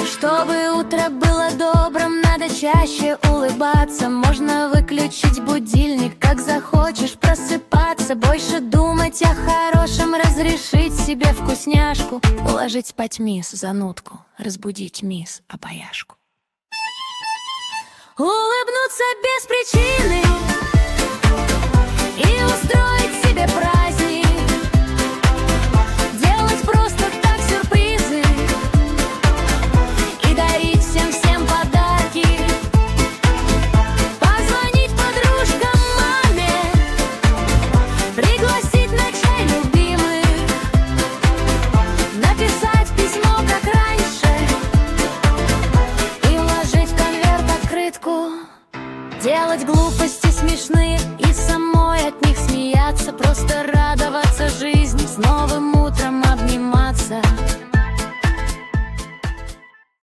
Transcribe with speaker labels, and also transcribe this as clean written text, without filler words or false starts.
Speaker 1: Чтобы утро было добрым, надо чаще улыбаться. Можно выключить будильник, как захочешь просыпаться. Больше думать о хорошем, разрешить себе вкусняшку. Уложить спать мисс занудку, разбудить мисс обаяшку. Улыбнуться без причины и устроить себе праздник. Делать просто так сюрпризы и дарить всем подарки. Позвонить подружкам, маме, пригласить на чай любимых, написать письмо, как раньше, и вложить в конверт открытку. Делать глупости смешные и самой от них смеяться. Просто радоваться жизни снова